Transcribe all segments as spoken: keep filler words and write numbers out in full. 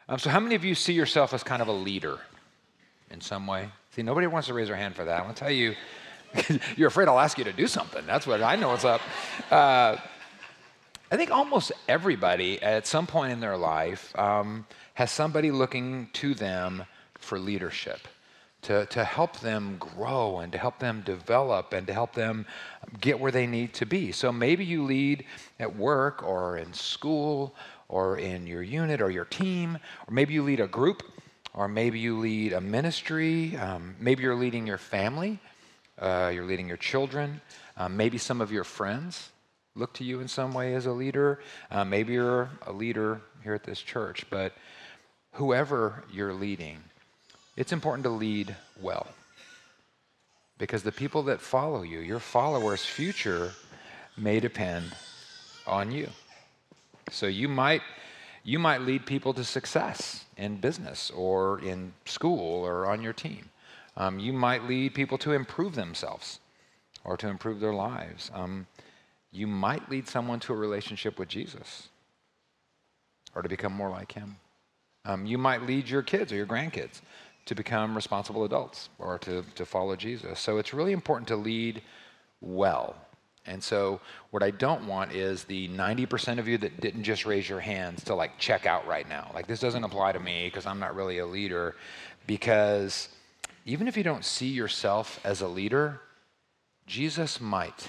Um, so how many of you see yourself as kind of a leader in some way? See, nobody wants to raise their hand for that. I want to tell you, you're afraid I'll ask you to do something. That's what I know what's up. Uh, I think almost everybody at some point in their life um, has somebody looking to them for leadership, to, to help them grow and to help them develop and to help them get where they need to be. So maybe you lead at work or in school or in your unit or your team, or maybe you lead a group, or maybe you lead a ministry. Um, maybe you're leading your family, uh, you're leading your children, um, maybe some of your friends look to you in some way as a leader. Uh, maybe you're a leader here at this church, but whoever you're leading, it's important to lead well. Because the people that follow you, your followers' future may depend on you. So you might, you might lead people to success in business or in school or on your team. Um, you might lead people to improve themselves or to improve their lives. Um, You might lead someone to a relationship with Jesus or to become more like him. Um, you might lead your kids or your grandkids to become responsible adults or to, to follow Jesus. So it's really important to lead well. And so what I don't want is the ninety percent of you that didn't just raise your hands to like check out right now. Like, this doesn't apply to me because I'm not really a leader. Because even if you don't see yourself as a leader, Jesus might.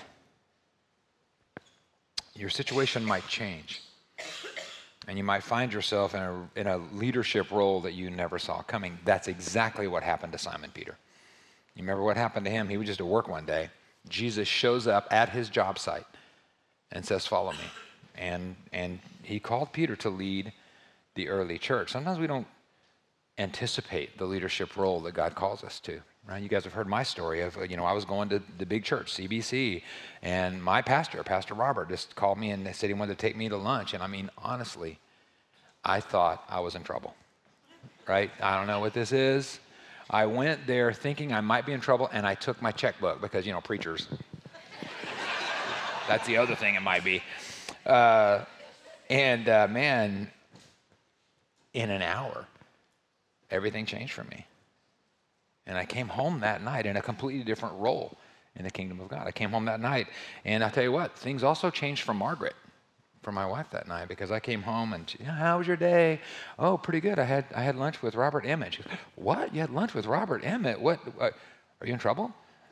Your situation might change, and you might find yourself in a, in a leadership role that you never saw coming. That's exactly what happened to Simon Peter. You remember what happened to him? He was just at work one day. Jesus shows up at his job site and says, "Follow me." And, and he called Peter to lead the early church. Sometimes we don't anticipate the leadership role that God calls us to. Right? You guys have heard my story of, you know, I was going to the big church, C B C, and my pastor, Pastor Robert, just called me and said he wanted to take me to lunch. And I mean, honestly, I thought I was in trouble, right? I don't know what this is. I went there thinking I might be in trouble, and I took my checkbook because, you know, preachers. That's the other thing it might be. Uh, and uh, man, in an hour, everything changed for me. And I came home that night in a completely different role in the kingdom of God. I came home that night, and I'll tell you what, things also changed for Margaret, for my wife that night, because I came home and she, "How was your day?" "Oh, pretty good. I had I had lunch with Robert Emmett." She goes, "What? You had lunch with Robert Emmett? What? what are you in trouble?"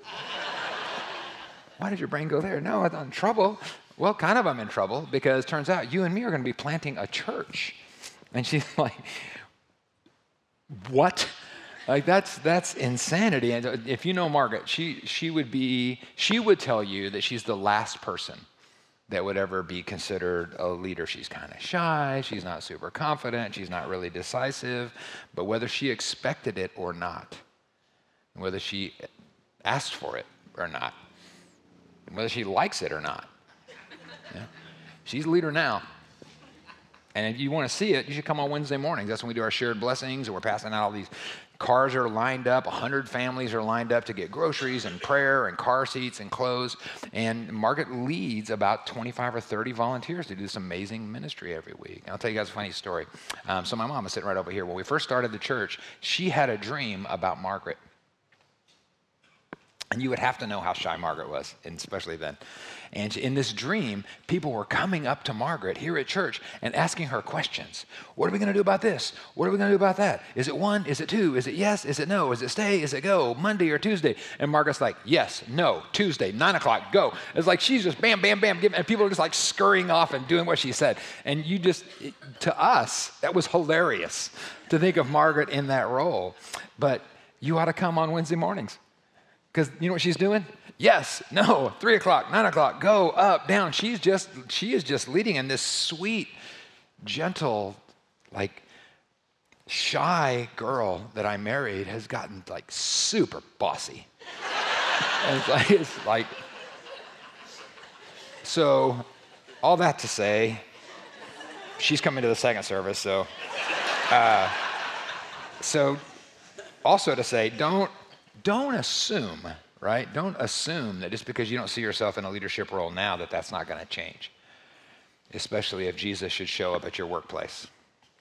Why did your brain go there? No, I'm not in trouble. Well, kind of I'm in trouble, because turns out you and me are going to be planting a church. And she's like, "What?" Like, that's that's insanity. And if you know Margaret, she she would be she would tell you that she's the last person that would ever be considered a leader. She's kind of shy, she's not super confident, she's not really decisive, but whether she expected it or not, whether she asked for it or not, whether she likes it or not, yeah, she's a leader now. And if you want to see it, you should come on Wednesday mornings. That's when we do our shared blessings, and we're passing out all these cars are lined up. one hundred families are lined up to get groceries and prayer and car seats and clothes. And Margaret leads about twenty-five or thirty volunteers to do this amazing ministry every week. And I'll tell you guys a funny story. Um, so my mom is sitting right over here. When we first started the church, she had a dream about Margaret. And you would have to know how shy Margaret was, and especially then. And in this dream, people were coming up to Margaret here at church and asking her questions. What are we going to do about this? What are we going to do about that? Is it one? Is it two? Is it yes? Is it no? Is it stay? Is it go? Monday or Tuesday? And Margaret's like, yes, no, Tuesday, nine o'clock, go. It's like she's just bam, bam, bam, and people are just like scurrying off and doing what she said. And you just, it, to us, that was hilarious to think of Margaret in that role. But you ought to come on Wednesday mornings. Because you know what she's doing? Yes, no, three o'clock, nine o'clock, go, up, down. She's just, she is just leading, and this sweet, gentle, like shy girl that I married has gotten like super bossy. And it's like, it's like, so all that to say, she's coming to the second service, so, uh, so also to say, don't, Don't assume, right? Don't assume that just because you don't see yourself in a leadership role now that that's not going to change, especially if Jesus should show up at your workplace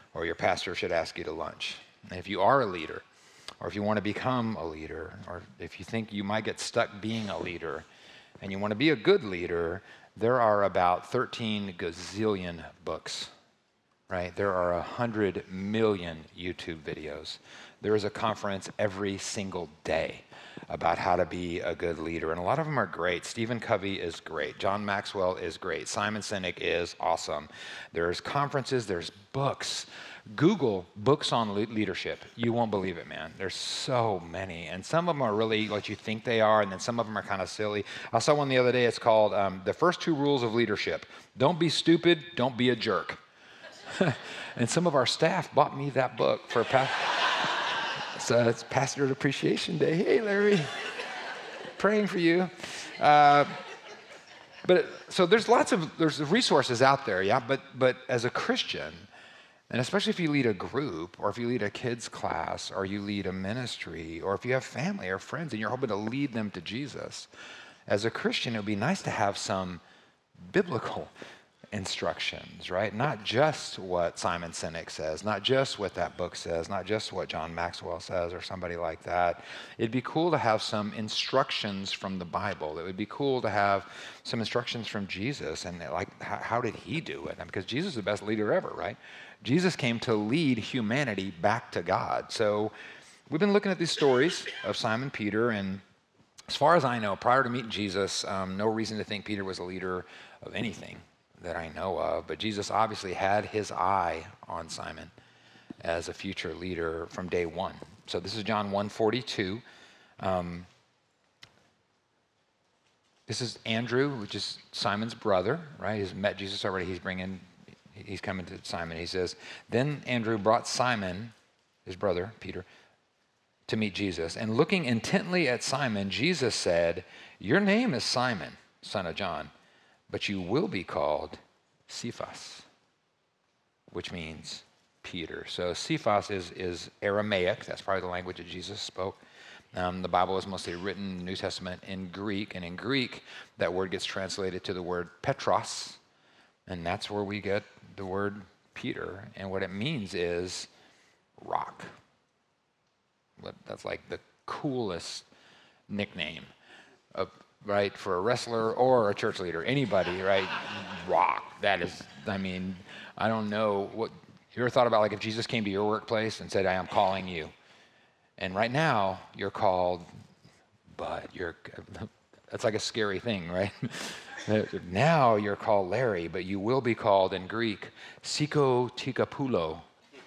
or your pastor should ask you to lunch. And if you are a leader, or if you want to become a leader, or if you think you might get stuck being a leader, and you want to be a good leader, there are about thirteen gazillion books, right? There are one hundred million YouTube videos. There is a conference every single day about how to be a good leader, and a lot of them are great. Stephen Covey is great. John Maxwell is great. Simon Sinek is awesome. There's conferences, there's books. Google books on le- leadership. You won't believe it, man. There's so many, and some of them are really what you think they are, and then some of them are kind of silly. I saw one the other day. It's called um, The First Two Rules of Leadership. Don't be stupid, don't be a jerk. And some of our staff bought me that book for a past. So it's Pastor Appreciation Day. Hey, Larry, praying for you. Uh, but so there's lots of there's resources out there, yeah. But but as a Christian, and especially if you lead a group, or if you lead a kids class, or you lead a ministry, or if you have family or friends and you're hoping to lead them to Jesus, as a Christian, it would be nice to have some biblical instructions, right? Not just what Simon Sinek says, not just what that book says, not just what John Maxwell says or somebody like that. It'd be cool to have some instructions from the Bible. It would be cool to have some instructions from Jesus, and like, how, how did he do it? And because Jesus is the best leader ever, right? Jesus came to lead humanity back to God. So we've been looking at these stories of Simon Peter, and as far as I know, prior to meeting Jesus, um, no reason to think Peter was a leader of anything that I know of, but Jesus obviously had his eye on Simon as a future leader from day one. So this is John one forty-two. Um, this is Andrew, which is Simon's brother, right? He's met Jesus already. He's bringing, he's coming to Simon. He says, then Andrew brought Simon, his brother, Peter, to meet Jesus. And looking intently at Simon, Jesus said, your name is Simon, son of John, but you will be called Cephas, which means Peter. So Cephas is, is Aramaic. That's probably the language that Jesus spoke. Um, the Bible is mostly written, New Testament, in Greek. And in Greek, that word gets translated to the word Petros. And that's where we get the word Peter. And what it means is rock. That's like the coolest nickname of, right, for a wrestler or a church leader, anybody, right? Rock. That is, I mean, I don't know what, you ever thought about like if Jesus came to your workplace and said, I am calling you. And right now, you're called, but you're, that's like a scary thing, right? Now you're called Larry, but you will be called in Greek, Siko Tikapulo,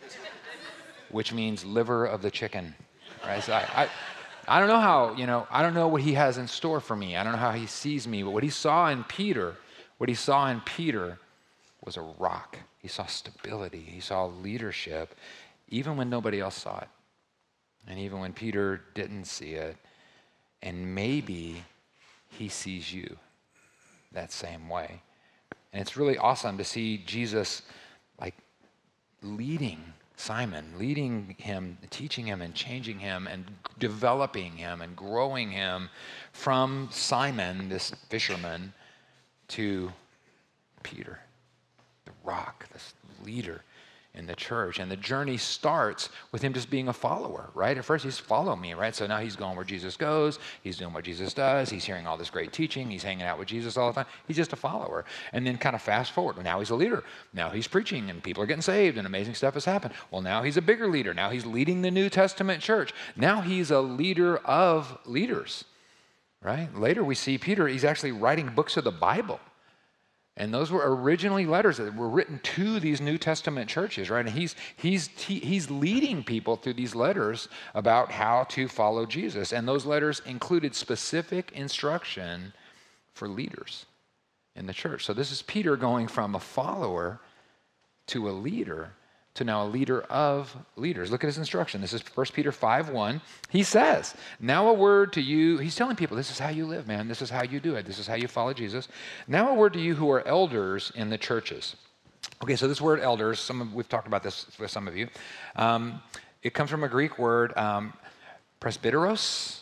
which means liver of the chicken, right? So I, I I don't know how, you know, I don't know what he has in store for me. I don't know how he sees me, but what he saw in Peter, what he saw in Peter was a rock. He saw stability. He saw leadership, even when nobody else saw it. And even when Peter didn't see it. And maybe he sees you that same way. And it's really awesome to see Jesus like leading Simon, leading him, teaching him and changing him and developing him and growing him from Simon, this fisherman, to Peter, the rock, this leader in the church. And the journey starts with him just being a follower, right? At first he's follow me, right? So now he's going where Jesus goes. He's doing what Jesus does. He's hearing all this great teaching. He's hanging out with Jesus all the time. He's just a follower. And then kind of fast forward. Now he's a leader. Now he's preaching and people are getting saved and amazing stuff has happened. Well, now he's a bigger leader. Now he's leading the New Testament church. Now he's a leader of leaders, right? Later we see Peter, he's actually writing books of the Bible. And those were originally letters that were written to these New Testament churches, right? And he's, he's, he, he's leading people through these letters about how to follow Jesus. And those letters included specific instruction for leaders in the church. So this is Peter going from a follower to a leader to now a leader of leaders. Look at his instruction. This is First Peter five one. He says, now a word to you. He's telling people, this is how you live, man. This is how you do it. This is how you follow Jesus. Now a word to you who are elders in the churches. Okay, so this word elders, some of, we've talked about this with some of you. Um, it comes from a Greek word, um, presbyteros.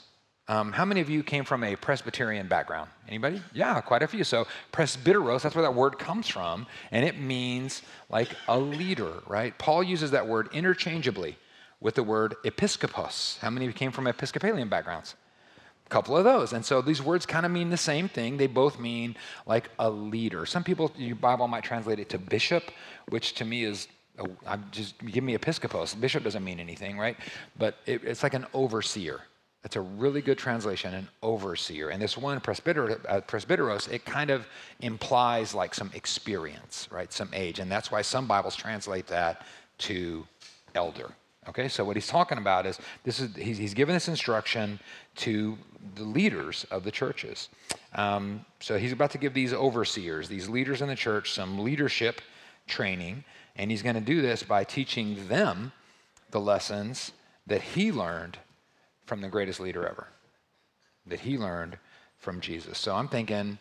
Um, how many of you came from a Presbyterian background? Anybody? Yeah, quite a few. So presbyteros, that's where that word comes from, and it means like a leader, right? Paul uses that word interchangeably with the word episkopos. How many of you came from Episcopalian backgrounds? A couple of those. And so these words kind of mean the same thing. They both mean like a leader. Some people, your Bible might translate it to bishop, which to me is, a, I'm just give me episkopos. Bishop doesn't mean anything, right? But it, it's like an overseer. That's a really good translation, an overseer. And this one, presbyter, uh, presbyteros, it kind of implies like some experience, right? Some age. And that's why some Bibles translate that to elder. Okay, so what he's talking about is this is he's, he's given this instruction to the leaders of the churches. Um, so he's about to give these overseers, these leaders in the church, some leadership training, and he's going to do this by teaching them the lessons that he learned from the greatest leader ever, that he learned from Jesus. So I'm thinking,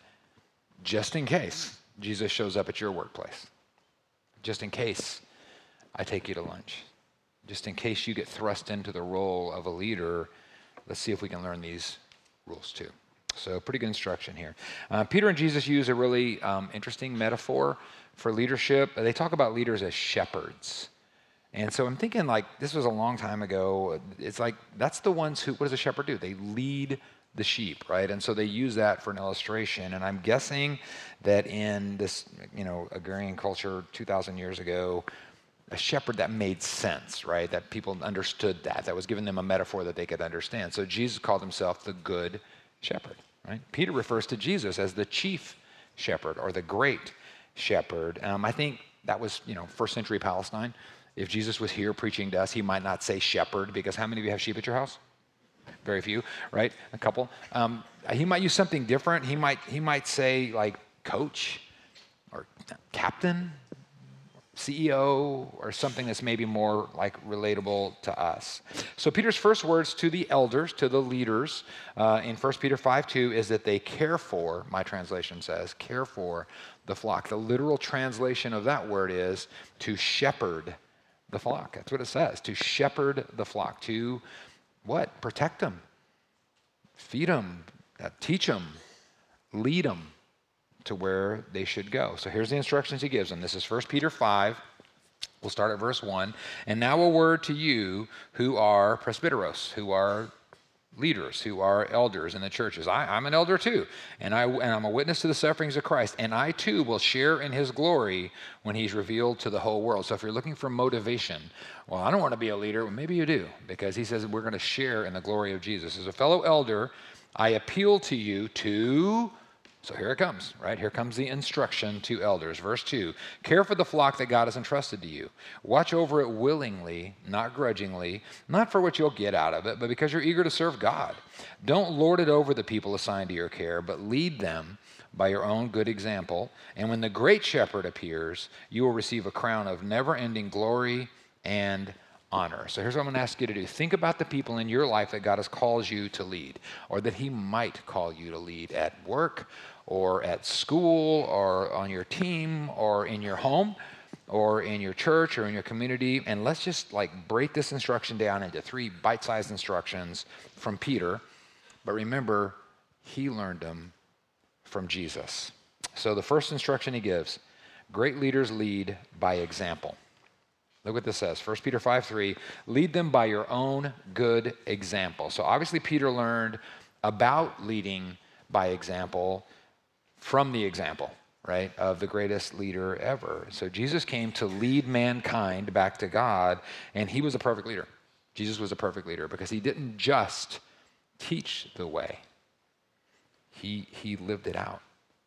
just in case Jesus shows up at your workplace, just in case I take you to lunch, just in case you get thrust into the role of a leader, let's see if we can learn these rules too. So pretty good instruction here. Uh, Peter and Jesus use a really um, interesting metaphor for leadership. They talk about leaders as shepherds. And so I'm thinking like, this was a long time ago. It's like, that's the ones who, what does a shepherd do? They lead the sheep, right? And so they use that for an illustration. And I'm guessing that in this, you know, agrarian culture two thousand years ago, a shepherd, that made sense, right? That people understood that. That was giving them a metaphor that they could understand. So Jesus called himself the good shepherd, right? Peter refers to Jesus as the chief shepherd or the great shepherd. Um, I think that was, you know, first century Palestine. If Jesus was here preaching to us, he might not say shepherd, because how many of you have sheep at your house? Very few, right? A couple. Um, he might use something different. He might he might say like coach or captain, C E O, or something that's maybe more like relatable to us. So Peter's first words to the elders, to the leaders, uh, in First Peter five two is that they care for, my translation says, care for the flock. The literal translation of that word is to shepherd the flock. That's what it says, to shepherd the flock, to what? Protect them, feed them, uh, teach them, lead them to where they should go. So here's the instructions he gives them. This is First Peter five. We'll start at verse one. And now a word to you who are presbyteros, who are leaders, who are elders in the churches. I, I'm an elder too, and, I, and I'm a witness to the sufferings of Christ, and I too will share in his glory when he's revealed to the whole world. So if you're looking for motivation, well, I don't want to be a leader. Well, maybe you do, because he says we're going to share in the glory of Jesus. As a fellow elder, I appeal to you to... So here it comes, right? Here comes the instruction to elders. Verse two, care for the flock that God has entrusted to you. Watch over it willingly, not grudgingly, not for what you'll get out of it, but because you're eager to serve God. Don't lord it over the people assigned to your care, but lead them by your own good example. And when the great shepherd appears, you will receive a crown of never-ending glory and honor. So here's what I'm going to ask you to do. Think about the people in your life that God has called you to lead, or that he might call you to lead at work, or at school, or on your team, or in your home, or in your church, or in your community. And let's just like break this instruction down into three bite-sized instructions from Peter. But remember, he learned them from Jesus. So the first instruction he gives, great leaders lead by example. Look what this says, First Peter five three, lead them by your own good example. So obviously Peter learned about leading by example from the example, right, of the greatest leader ever. So Jesus came to lead mankind back to God, and he was a perfect leader. Jesus was a perfect leader because he didn't just teach the way. He, he lived it out.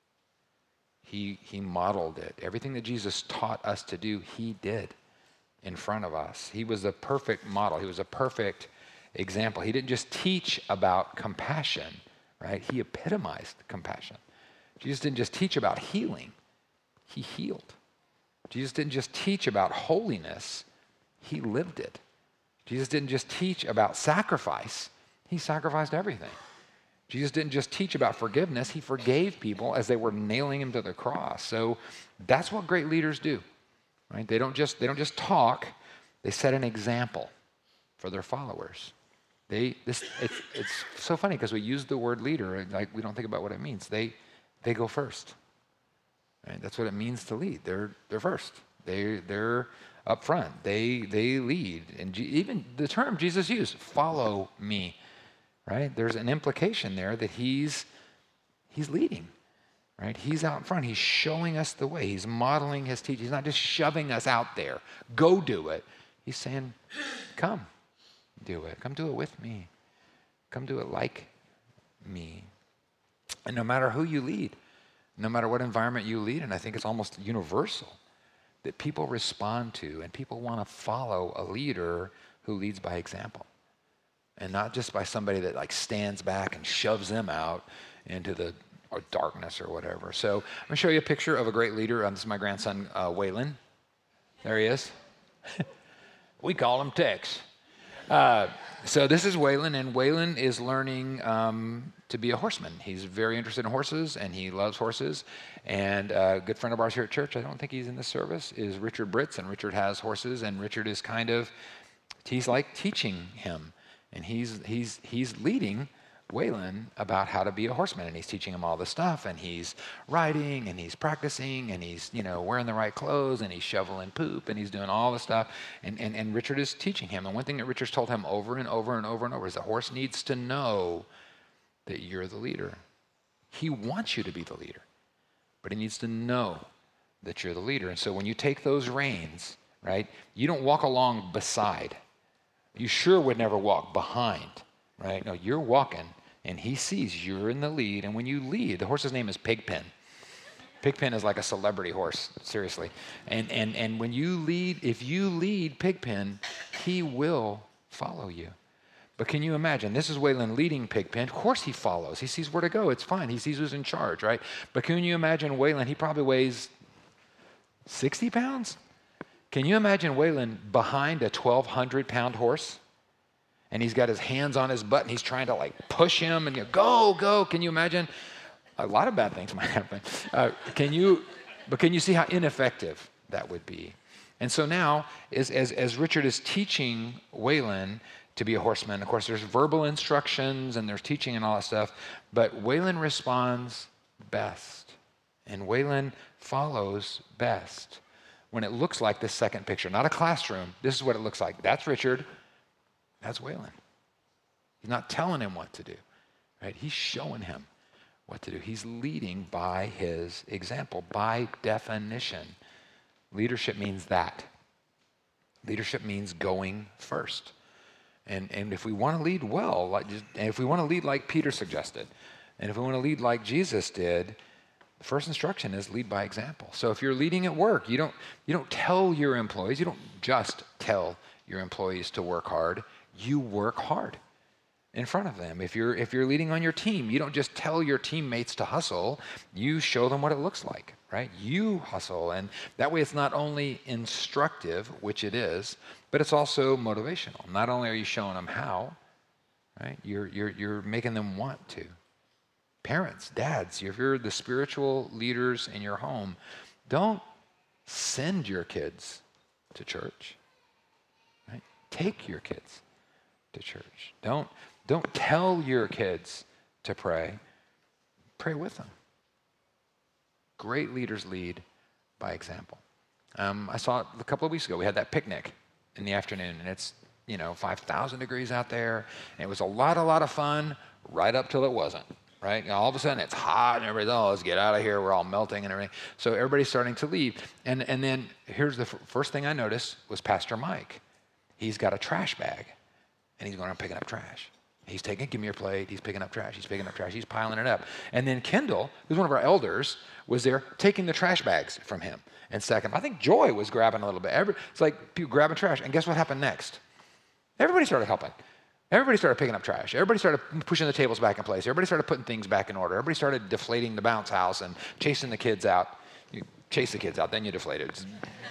He, he modeled it. Everything that Jesus taught us to do, he did in front of us. He was a perfect model. He was a perfect example. He didn't just teach about compassion, right? He epitomized compassion. Jesus didn't just teach about healing. He healed. Jesus didn't just teach about holiness. He lived it. Jesus didn't just teach about sacrifice. He sacrificed everything. Jesus didn't just teach about forgiveness. He forgave people as they were nailing him to the cross. So that's what great leaders do. Right? They don't just they don't just talk, they set an example for their followers. They, this, it's, it's so funny because we use the word leader, and like we don't think about what it means. They, they go first. Right? That's what it means to lead. They're, they're first. They, they're up front. They, they lead. And G, even the term Jesus used, follow me, right? There's an implication there that he's, he's leading, right? He's out in front. He's showing us the way. He's modeling his teaching. He's not just shoving us out there. Go do it. He's saying, come. Do it. Come do it with me. Come do it like me. And no matter who you lead, no matter what environment you lead, and I think it's almost universal, that people respond to and people want to follow a leader who leads by example. And not just by somebody that like stands back and shoves them out into the or darkness or whatever. So I'm going to show you a picture of a great leader. Um, this is my grandson, uh, Waylon. There he is. We call him Tex. Uh, so this is Waylon, and Waylon is learning um, to be a horseman. He's very interested in horses, and he loves horses. And uh, a good friend of ours here at church, I don't think he's in this service, is Richard Britz, and Richard has horses, and Richard is kind of, he's like teaching him, and he's he's he's leading Waylon about how to be a horseman, and he's teaching him all this stuff, and he's riding, and he's practicing, and he's, you know, wearing the right clothes, and he's shoveling poop, and he's doing all the stuff, and, and, and Richard is teaching him. And one thing that Richard's told him over and over and over and over is the horse needs to know that you're the leader. He wants you to be the leader, but he needs to know that you're the leader. And so when you take those reins, right, you don't walk along beside. You sure would never walk behind, right? No, you're walking, and he sees you're in the lead. And when you lead, the horse's name is Pigpen. Pigpen is like a celebrity horse, seriously. And and and when you lead, if you lead Pigpen, he will follow you. But can you imagine? This is Waylon leading Pigpen. Of course he follows. He sees where to go. It's fine. He sees who's in charge, right? But can you imagine Waylon? He probably weighs sixty pounds. Can you imagine Waylon behind a twelve hundred pound horse? And he's got his hands on his butt, and he's trying to like push him and you go, go. Can you imagine? A lot of bad things might happen. Uh, can you? But can you see how ineffective that would be? And so now, as as, as Richard is teaching Waylon to be a horseman, of course, there's verbal instructions and there's teaching and all that stuff. But Waylon responds best, and Waylon follows best when it looks like this second picture, not a classroom. This is what it looks like. That's Richard. That's Waylon. He's not telling him what to do, right? He's showing him what to do. He's leading by his example, by definition. Leadership means that. Leadership means going first. And, and if we want to lead well, like just, and if we want to lead like Peter suggested, and if we want to lead like Jesus did, the first instruction is lead by example. So if you're leading at work, you don't, you don't tell your employees, you don't just tell your employees to work hard. You work hard in front of them. If you're if you're leading on your team, you don't just tell your teammates to hustle, you show them what it looks like, right? You hustle, and that way it's not only instructive, which it is, but it's also motivational. Not only are you showing them how, right? You're you're you're making them want to. Parents, dads, if you're the spiritual leaders in your home, don't send your kids to church, right? Take your kids to church. Don't, don't tell your kids to pray. Pray with them. Great leaders lead by example. Um, I saw it a couple of weeks ago. We had that picnic in the afternoon, and it's, you know, five thousand degrees out there. And it was a lot, a lot of fun right up till it wasn't, right? You know, all of a sudden it's hot, and everybody's, oh, let's get out of here. We're all melting and everything. So everybody's starting to leave. And, and then here's the f- first thing I noticed was Pastor Mike. He's got a trash bag. And he's going around picking up trash. He's taking, give me your plate. He's picking up trash. He's picking up trash. He's piling it up. And then Kendall, who's one of our elders, was there taking the trash bags from him and stacking them. I think Joy was grabbing a little bit. Every, it's like people grabbing trash. And guess what happened next? Everybody started helping. Everybody started picking up trash. Everybody started pushing the tables back in place. Everybody started putting things back in order. Everybody started deflating the bounce house and chasing the kids out. You chase the kids out, then you deflate it.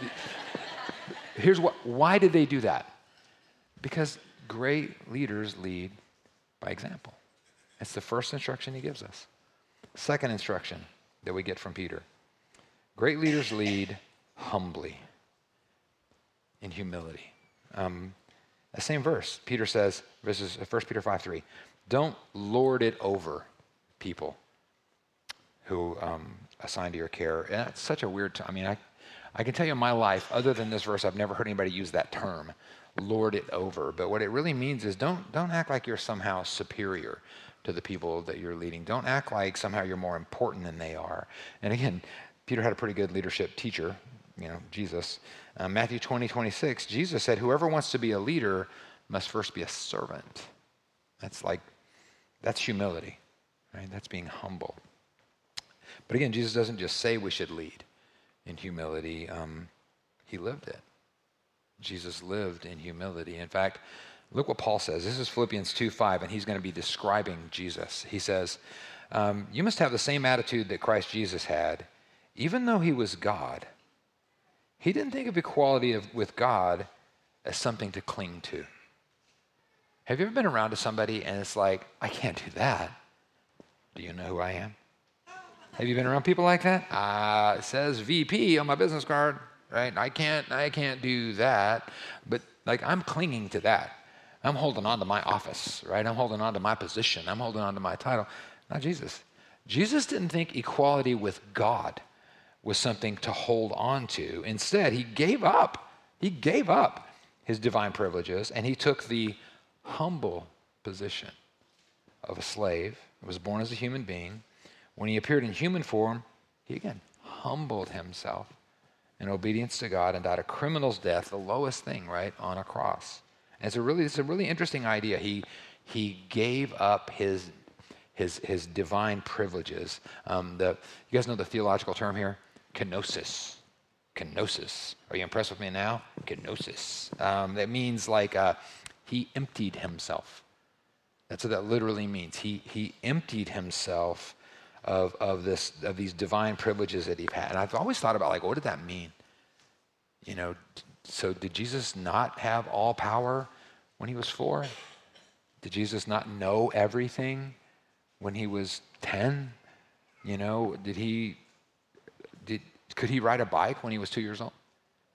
Here's what, why did they do that? Because great leaders lead by example. It's the first instruction he gives us. Second instruction that we get from Peter. Great leaders lead humbly, in humility. Um, The same verse, Peter says, this is First Peter five three, don't lord it over people who um, assign to your care. And that's such a weird term. I mean, I, I can tell you in my life, other than this verse, I've never heard anybody use that term, lord it over. But what it really means is don't, don't act like you're somehow superior to the people that you're leading. Don't act like somehow you're more important than they are. And again, Peter had a pretty good leadership teacher, you know, Jesus. Uh, Matthew twenty, twenty-six, Jesus said, whoever wants to be a leader must first be a servant. That's like, that's humility, right? That's being humble. But again, Jesus doesn't just say we should lead in humility. Um, he lived it. Jesus lived in humility. In fact, look what Paul says. This is Philippians two five, and he's going to be describing Jesus. He says, um, you must have the same attitude that Christ Jesus had, even though he was God. He didn't think of equality of, with God as something to cling to. Have you ever been around to somebody and it's like, I can't do that? Do you know who I am? Have you been around people like that? Uh, it says V P on my business card, right? I can't, I can't do that. But like, I'm clinging to that. I'm holding on to my office, right? I'm holding on to my position. I'm holding on to my title. Not Jesus. Jesus didn't think equality with God was something to hold on to. Instead, he gave up. He gave up his divine privileges, and he took the humble position of a slave. He was born as a human being. When he appeared in human form, he again humbled himself in obedience to God and died a criminal's death, the lowest thing, right, on a cross. And it's a really, it's a really interesting idea. He, he gave up his, his, his divine privileges. Um, the, you guys know the theological term here? Kenosis. Kenosis. Are you impressed with me now? Kenosis. Um, that means like uh, he emptied himself. That's what that literally means. He, he emptied himself of, of, this, of these divine privileges that he had. And I've always thought about, like, what did that mean? You know, so did Jesus not have all power when he was four? Did Jesus not know everything when he was ten? You know, did he, did, could he ride a bike when he was two years old?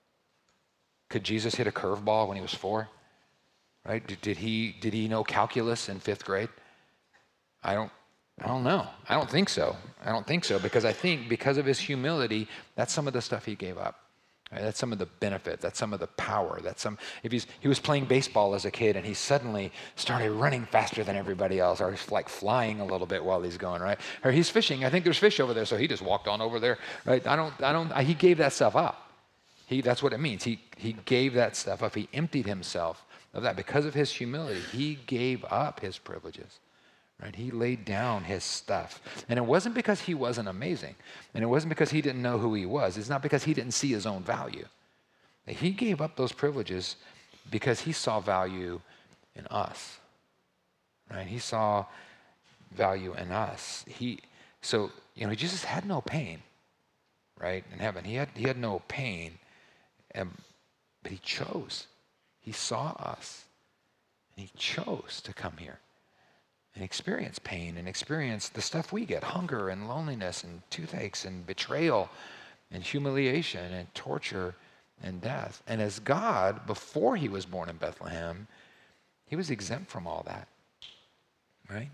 Could Jesus hit a curveball when he was four? Right? Did, did he, did he know calculus in fifth grade? I don't, I don't know. I don't think so. I don't think so, because I think because of his humility, that's some of the stuff he gave up. Right? That's some of the benefit. That's some of the power. That's some. If he's he was playing baseball as a kid and he suddenly started running faster than everybody else, or he's like flying a little bit while he's going, right? Or he's fishing. I think there's fish over there, so he just walked on over there, right? I don't. I don't. He gave that stuff up. He. That's what it means. He he gave that stuff up. He emptied himself of that because of his humility. He gave up his privileges. Right? He laid down his stuff. And it wasn't because he wasn't amazing. And it wasn't because he didn't know who he was. It's not because he didn't see his own value. He gave up those privileges because he saw value in us. Right? He saw value in us. He, so, you know, Jesus had no pain, right, in heaven. He had, he had no pain, and, but he chose. He saw us, and he chose to come here and experience pain and experience the stuff we get, hunger and loneliness and toothaches and betrayal and humiliation and torture and death. And as God, before he was born in Bethlehem, he was exempt from all that, right?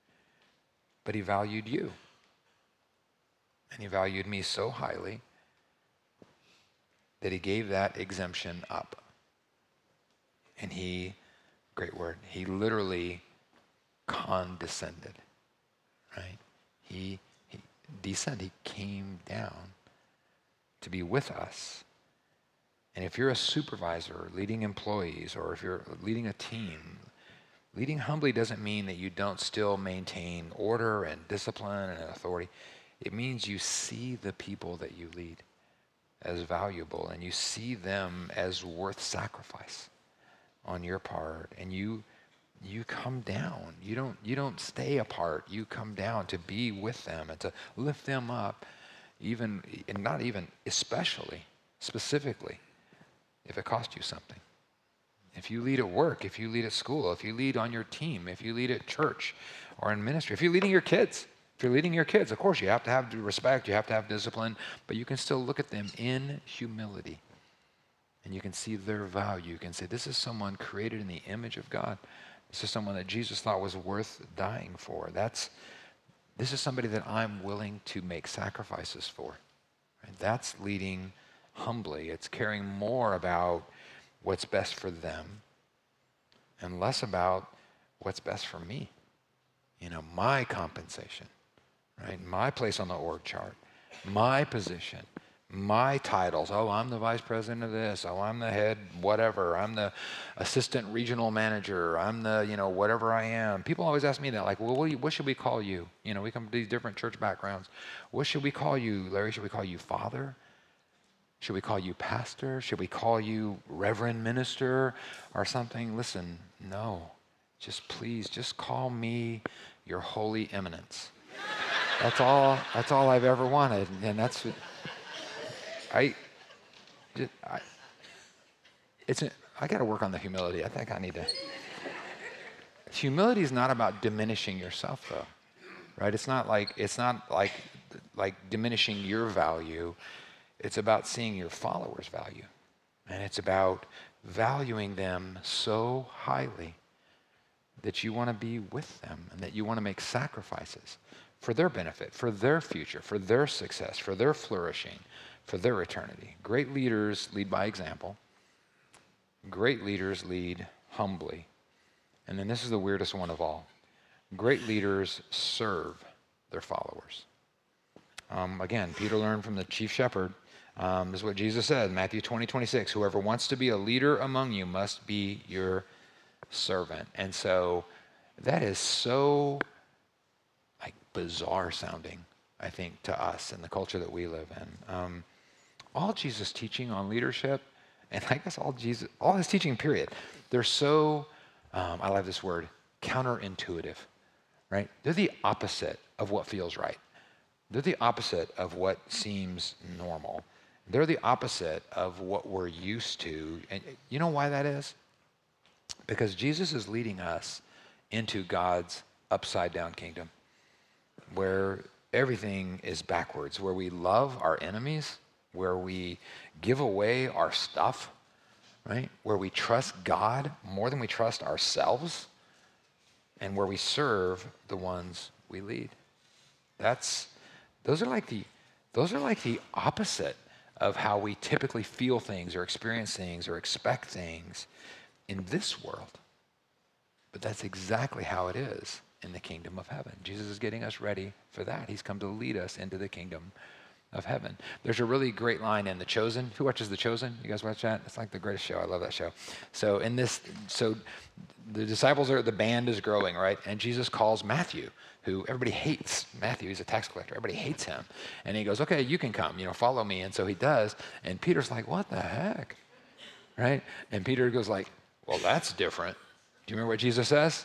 But he valued you. And he valued me so highly that he gave that exemption up. And he, great word, he literally condescended, right? He, he descended, he came down to be with us. And if you're a supervisor leading employees, or if you're leading a team, leading humbly doesn't mean that you don't still maintain order and discipline and authority. It means you see the people that you lead as valuable, and you see them as worth sacrifice on your part, and you You come down. You don't, you don't stay apart. You come down to be with them and to lift them up, even, and not even, especially, specifically, if it costs you something. If you lead at work, if you lead at school, if you lead on your team, if you lead at church or in ministry, if you're leading your kids, if you're leading your kids, of course you have to have respect, you have to have discipline, but you can still look at them in humility and you can see their value. You can say, this is someone created in the image of God. This is someone that Jesus thought was worth dying for. That's, this is somebody that I'm willing to make sacrifices for. Right? That's leading humbly. It's caring more about what's best for them and less about what's best for me. You know, my compensation, right? My place on the org chart, my position, my titles. Oh, I'm the vice president of this. Oh, I'm the head whatever. I'm the assistant regional manager. I'm the, you know, whatever I am. People always ask me that, like, well, what, do you, what should we call you? You know, we come from these different church backgrounds. What should we call you, Larry? Should we call you father? Should we call you pastor? Should we call you reverend minister or something? Listen, no. Just please, just call me your holy eminence. That's all, that's all I've ever wanted. And that's what, I, I, it's, a, I got to work on the humility. I think I need to. Humility is not about diminishing yourself, though, right? It's not like, it's not like, like diminishing your value. It's about seeing your followers' value. And it's about valuing them so highly that you want to be with them and that you want to make sacrifices for their benefit, for their future, for their success, for their flourishing, for their eternity. Great leaders lead by example. Great leaders lead humbly. And then this is the weirdest one of all. Great leaders serve their followers. Um, again, Peter learned from the chief shepherd. Um, this is what Jesus said, Matthew twenty, twenty-six. Whoever wants to be a leader among you must be your servant. And so that is so like bizarre sounding, I think, to us and the culture that we live in. Um, all Jesus' teaching on leadership, and I guess all Jesus, all his teaching, period, they're so, um, I love this word, counterintuitive, right? They're the opposite of what feels right. They're the opposite of what seems normal. They're the opposite of what we're used to. And you know why that is? Because Jesus is leading us into God's upside down kingdom, where everything is backwards, where we love our enemies, where we give away our stuff, right? Where we trust God more than we trust ourselves, and where we serve the ones we lead. That's those are like the those are like the opposite of how we typically feel things or experience things or expect things in this world. But that's exactly how it is in the kingdom of heaven. Jesus is getting us ready for that. He's come to lead us into the kingdom of heaven. There's a really great line in The Chosen. Who watches The Chosen? You guys watch that? It's like the greatest show. I love that show. So in this, so the disciples are, the band is growing, right? And Jesus calls Matthew, who everybody hates. Matthew, he's a tax collector. Everybody hates him. And he goes, okay, you can come, you know, follow me. And so he does. And Peter's like, what the heck? Right? And Peter goes like, well, that's different. Do you remember what Jesus says?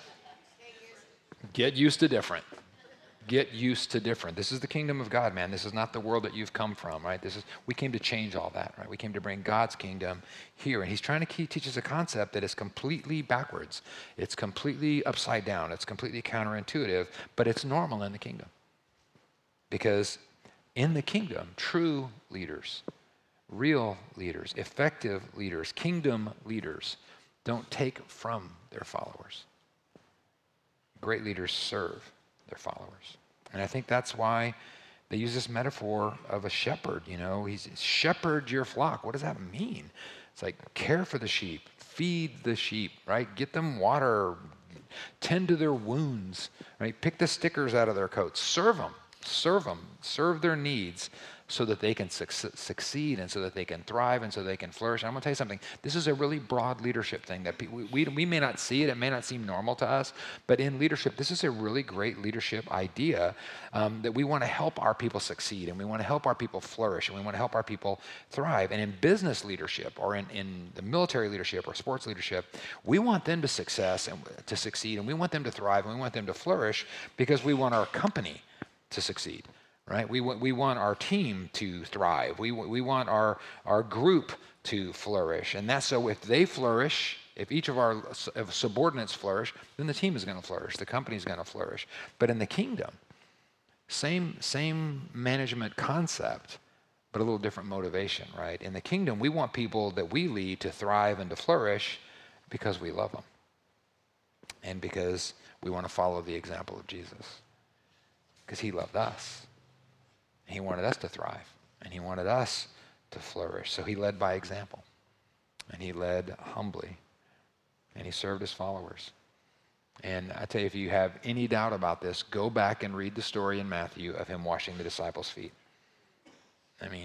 Get used to different. Get used to different. This is the kingdom of God, man. This is not the world that you've come from, right? This is, we came to change all that, right? We came to bring God's kingdom here. And he's trying to key, teach us a concept that is completely backwards. It's completely upside down. It's completely counterintuitive, but it's normal in the kingdom. Because in the kingdom, true leaders, real leaders, effective leaders, kingdom leaders don't take from their followers. Great leaders serve their followers. And I think that's why they use this metaphor of a shepherd, you know, he's shepherd your flock. What does that mean? It's like care for the sheep, feed the sheep, right? Get them water, tend to their wounds, right? Pick the stickers out of their coats, serve them, serve them, serve their needs so that they can su- succeed and so that they can thrive and so they can flourish. And I'm gonna tell you something, this is a really broad leadership thing that we, we, we may not see it, it may not seem normal to us, but in leadership, this is a really great leadership idea um, that we wanna help our people succeed and we wanna help our people flourish and we wanna help our people thrive. And in business leadership or in, in the military leadership or sports leadership, we want them to success and to succeed and we want them to thrive and we want them to flourish because we want our company to succeed. Right? We want, we want our team to thrive. We, we want our, our group to flourish. And that's so if they flourish, if each of our if subordinates flourish, then the team is going to flourish. The company is going to flourish. But in the kingdom, same, same management concept, but a little different motivation, right? In the kingdom, we want people that we lead to thrive and to flourish because we love them and because we want to follow the example of Jesus, because he loved us. He wanted us to thrive, and he wanted us to flourish. So he led by example, and he led humbly, and he served his followers. And I tell you, if you have any doubt about this, go back and read the story in Matthew of him washing the disciples' feet. I mean,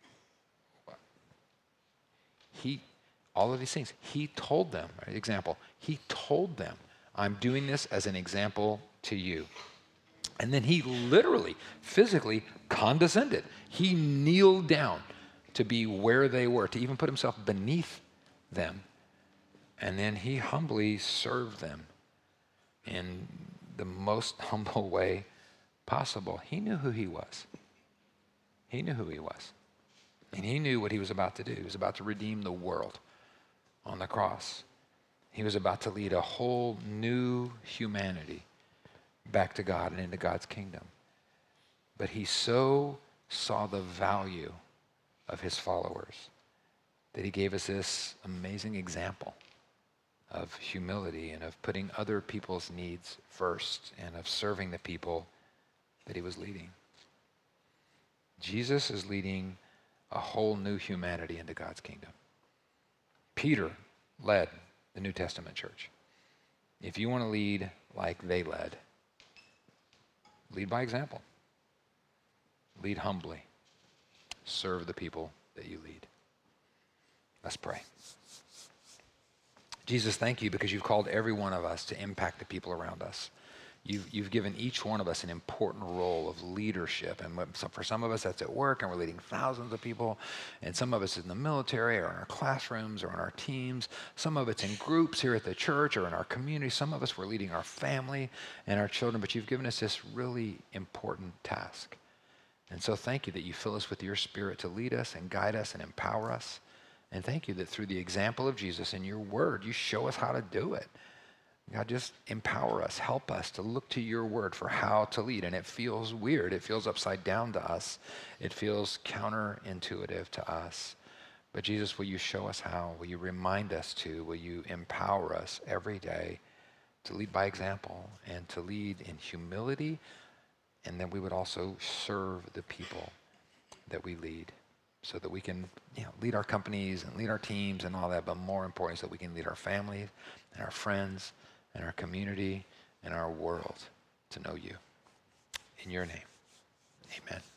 he, all of these things, he told them, right? Example, he told them, I'm doing this as an example to you. And then he literally, physically condescended. He kneeled down to be where they were, to even put himself beneath them. And then he humbly served them in the most humble way possible. He knew who he was. He knew who he was. And he knew what he was about to do. He was about to redeem the world on the cross. He was about to lead a whole new humanity back to God and into God's kingdom. But he so saw the value of his followers that he gave us this amazing example of humility and of putting other people's needs first and of serving the people that he was leading. Jesus is leading a whole new humanity into God's kingdom. Peter led the New Testament church. If you want to lead like they led, lead by example. Lead humbly. Serve the people that you lead. Let's pray. Jesus, thank you because you've called every one of us to impact the people around us. You've, you've given each one of us an important role of leadership. And for some of us, that's at work, and we're leading thousands of people. And some of us in the military, or in our classrooms, or in our teams. Some of it's in groups here at the church, or in our community. Some of us, we're leading our family and our children. But you've given us this really important task. And so thank you that you fill us with your Spirit to lead us and guide us and empower us. And thank you that through the example of Jesus and your word, you show us how to do it. God, just empower us, help us to look to your word for how to lead. And it feels weird. It feels upside down to us. It feels counterintuitive to us. But Jesus, will you show us how? Will you remind us to? Will you empower us every day to lead by example and to lead in humility? And then we would also serve the people that we lead so that we can, you know, lead our companies and lead our teams and all that, but more important, so that we can lead our families and our friends and our community and our world to know you. In your name, amen.